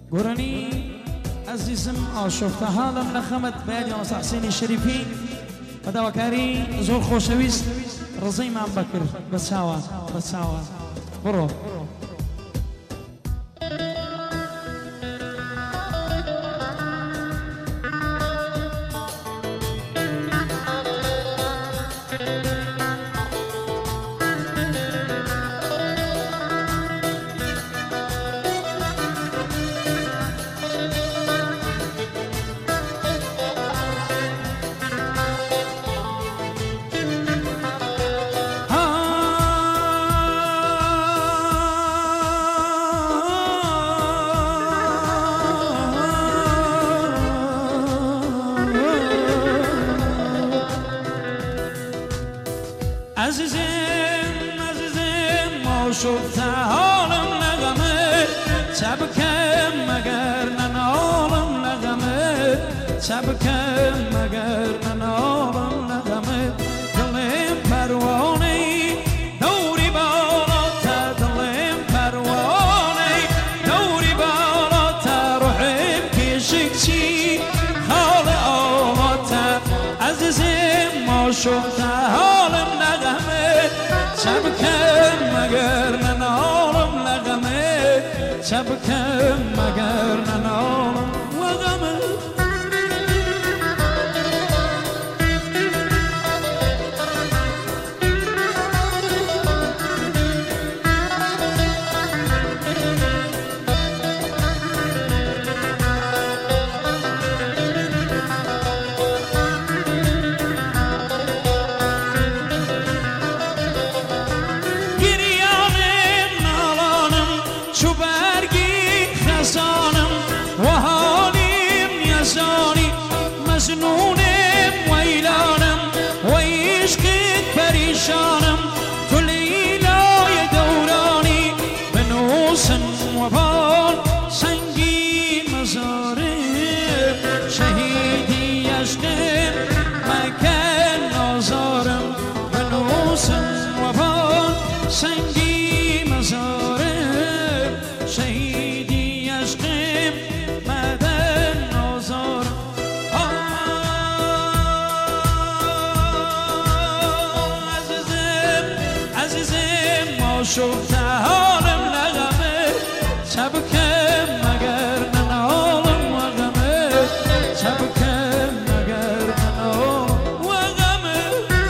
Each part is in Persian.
گرانی عزیزم آشفته حالم نخمت باید یا مسا حسینی شریفی و دواکاری زور خوشویست رضی من بکر بساوا برو عزیزم ما شفته حالم نغمه چبکم مگر ننالم نغمه چبکم مگر ننالم نغمه دلم پروانه دوری بالاتر دلم پروانه دوری بالاتر روحم کشکچی حال آلاتر عزیزم ما شفته حالم چبکم مگر ننالم نغمه چبکم مگر ننالم نغمه چو برگی خزانم و حالیم یزانی مجنونم ویلانم و عشقت پریشانم تو لیلای دورانی بنوسن و بال سنگی مزارم شهیدی عشقم مکن نازارم بنوسن و بال سنگی مزارم شهیدی عشقم مدن نازار عزیزم ما شفته حالم نغمه چبکم مگر ننالم وغمه چبکم مگر ننالم وغمه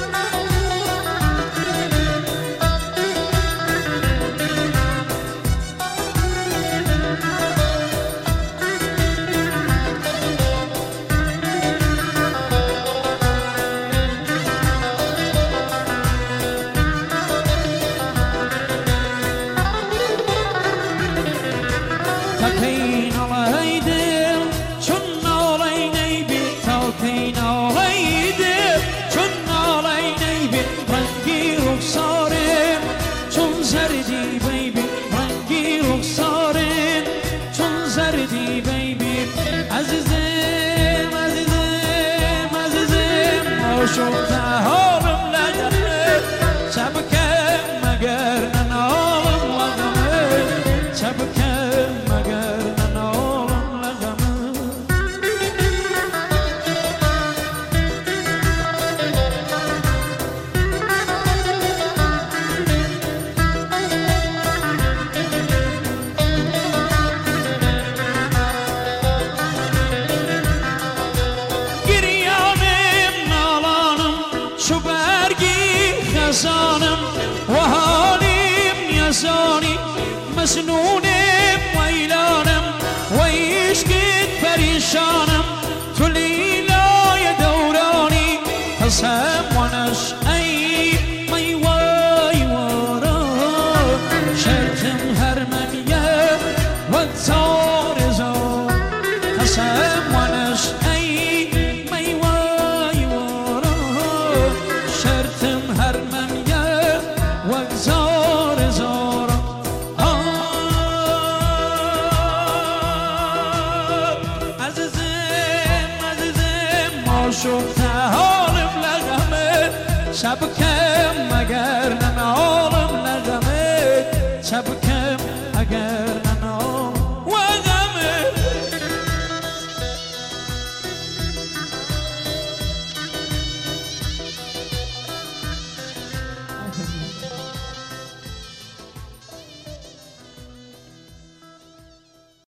تاکین آلای دل چون آلای نیبی تاکین آلای دل چون آلای نیبی رنگی رخسارم چون زردی بیبی رنگی رخسارم چون زردی بیبی عزیزم ما شفته حالم نغمه چبکم مگر ننالم وغمه چبکم مگر ننالم نغمه گریانم نالانم چو برگی خزانم و حالیم یزانی مجنونم ویلانم و عشقت پریشانم تو لیلای دورانی قسم و نشعی می وای وارا شرطم هر منیه و تار زار قسم و نشعی می وای وارا شرطم هر منیه و زار زار شفته حالم نغمه شبکم مگر ننالم نغمه شبکم اگر